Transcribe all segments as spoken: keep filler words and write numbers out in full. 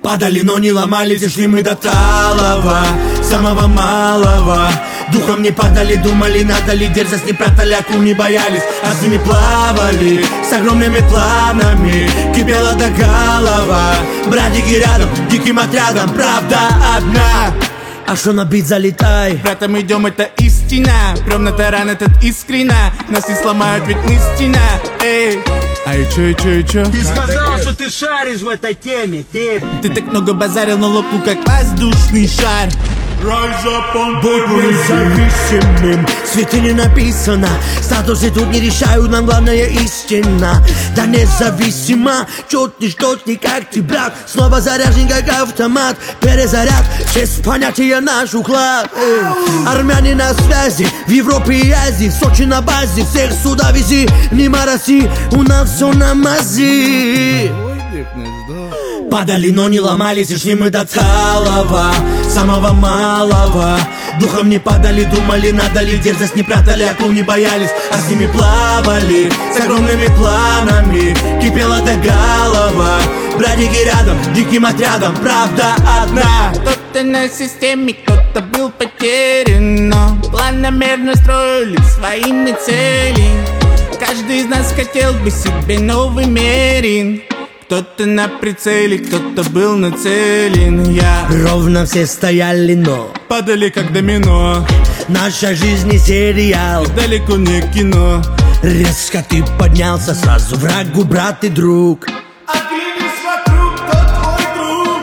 Падали, но не ломались, и шли мы до талого, самого малого. Духом не падали, думали, надо ли дерзость, не прятали, акул не боялись, а с ними плавали, с огромными планами. Кипела до голова, братики рядом, диким отрядом, правда одна. А шо на бит залетай? Братом идем, это истина. Прям на таран этот искренно. Нас не сломают, ведь мы стена. Эй, а и чё, и чё, и чё? Ты сказал, что ты шаришь в этой теме, ты. Ты так много базарил на лопу, как воздушный шар. Будь независимым, в святыне написано, статусы тут не решают, нам главное истина. Да независимо, чуть не что не как ты, брат. Снова заряжен как автомат, перезаряд, без понятия наш уклад. Эй. Армяне на связи, в Европе и Азии, в Сочи на базе, всех сюда вези, мимо России, у нас все на мази. Падали, но не ломались, и шли мы до целого, самого малого. Духом не падали, думали, надо ли дерзость, не прятали, акул не боялись, а с ними плавали, с огромными планами. Кипела до голова, братики рядом, диким отрядом, правда одна. Кто-то на системе, кто-то был потерян, но планомерно строили свои цели. Каждый из нас хотел бы себе новый Мерин. Кто-то на прицеле, кто-то был нацелен. Я ровно все стояли, но падали как домино. Наша жизнь не сериал, и далеко не кино. Резко ты поднялся, сразу врагу брат и друг. Оглянись вокруг, кто твой друг?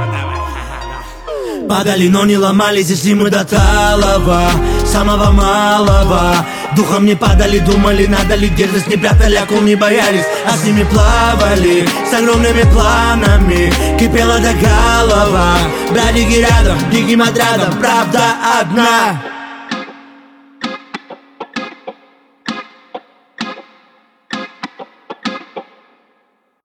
Падали, но не ломались, и шли мы до талого, самого малого. Духом не падали, думали, надо ли дерзость, не прятали, акул не боялись, а с ними плавали, с огромными планами. Кипела до голова, братики рядом, диким отрядом, правда одна.